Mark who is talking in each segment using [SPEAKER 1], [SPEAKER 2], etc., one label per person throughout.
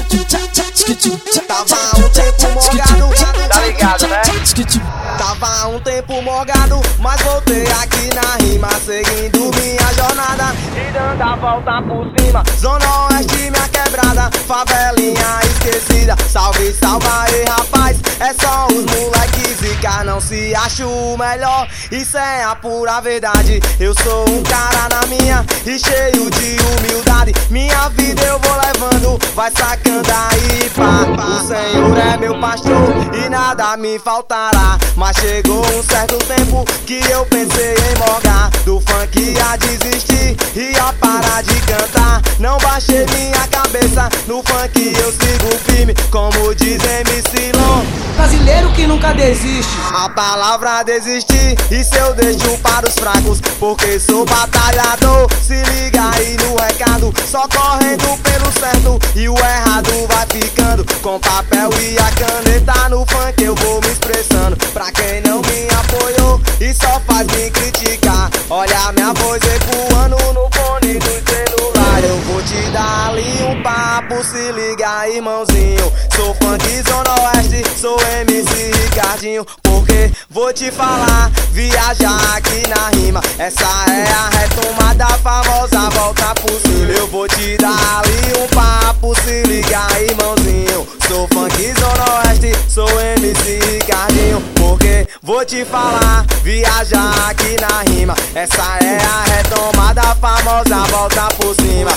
[SPEAKER 1] Tava um tempo morgado,
[SPEAKER 2] Tá ligado, né?
[SPEAKER 1] tava um tempo morgado, mas voltei aqui na rima, seguindo minha jornada
[SPEAKER 2] E dando a volta por cima.
[SPEAKER 1] Zona Oeste, minha quebrada, favelinha esquecida. Salve, salva aí, rapaz, é só os moleques zica. Não se acha o melhor, isso é a pura verdade. Eu sou um cara na minha e cheio de humildade. Minha vida eu vou levando, vai sacando aí, pá. O Senhor é meu pastor e nada me faltará. Mas chegou um certo tempo que eu pensei em morgar do funk, a desistir e a parar de cantar. Não baixei minha cabeça, no funk eu sigo firme, como diz MC Lon.
[SPEAKER 3] Brasileiro que nunca desiste.
[SPEAKER 1] A palavra desistir, isso eu deixo para os fracos, porque sou batalhador. Se liga aí no recado, só correndo pelo certo e o errado vai ficando. Com papel e a caneta no funk eu vou me expressando. Pra quem não me apoiou e só faz me criticar, olha minha voz ecoando no fone do celular. Eu vou te dar ali um papo, se liga irmãozinho. Sou funk Zona Oeste, sou MC Ricardinho. Porque vou te falar, viajar aqui na rima, essa é a retomada, a famosa volta por cima. Eu vou te dar ali um papo, se liga irmãozinho. Sou funk Zona Oeste, sou MC Ricardinho. Porque vou te falar, viajar aqui na rima, essa é a retomada, a famosa volta por cima.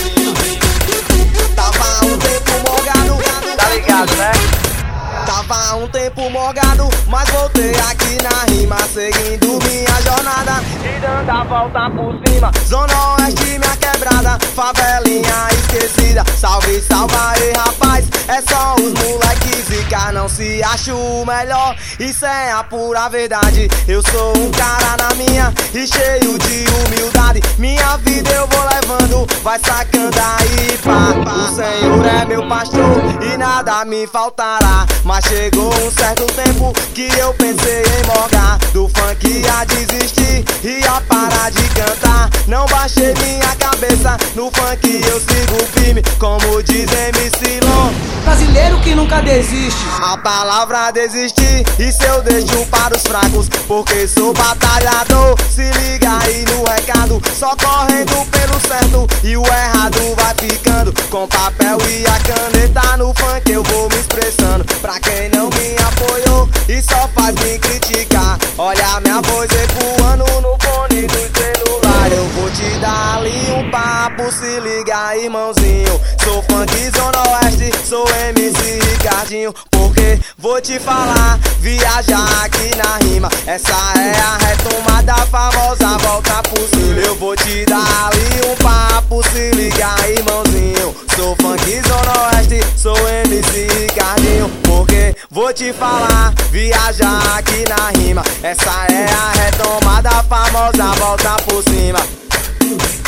[SPEAKER 1] Tava um tempo morgado,
[SPEAKER 2] Tá ligado, né?
[SPEAKER 1] tava um tempo morgado, mas voltei aqui na rima, seguindo minha jornada
[SPEAKER 2] E dando a volta por cima.
[SPEAKER 1] Zona Oeste, minha quebrada, favelinha esquecida. Salve, salva aí, rapaz, é só os moleques zica. Não se acha o melhor, isso é a pura verdade. Eu sou um cara na minha e cheio de humildade. Minha vida eu vou levando, vai sacando aí, pá. O Senhor é meu pastor e nada me faltará. Mas chegou um certo tempo que eu pensei em morgar do funk, a desistir e a parar de cantar. Não baixei minha cabeça, no funk eu sigo firme, como diz MC Lon.
[SPEAKER 3] Brasileiro que nunca desiste.
[SPEAKER 1] A palavra desistir, isso eu deixo para os fracos, porque sou batalhador. Se liga aí no recado, só correndo pelo certo e o errado vai ficando. Com papel e a caneta no funk eu vou me expressando. Pra quem não me apoiou e só faz me criticar, olha minha voz ecoando no fone do celular. Eu vou te dar ali um papo, se liga irmãozinho. Sou funk Zona Oeste, sou MC Ricardinho. Porque vou te falar, viajar aqui na rima, essa é a retomada, a famosa volta por cima. Eu vou te dar ali um papo, se liga irmãozinho. Sou funk Zona Oeste, sou MC Ricardinho. Porque vou te falar, viajar aqui na rima, essa é a retomada, a famosa volta por cima.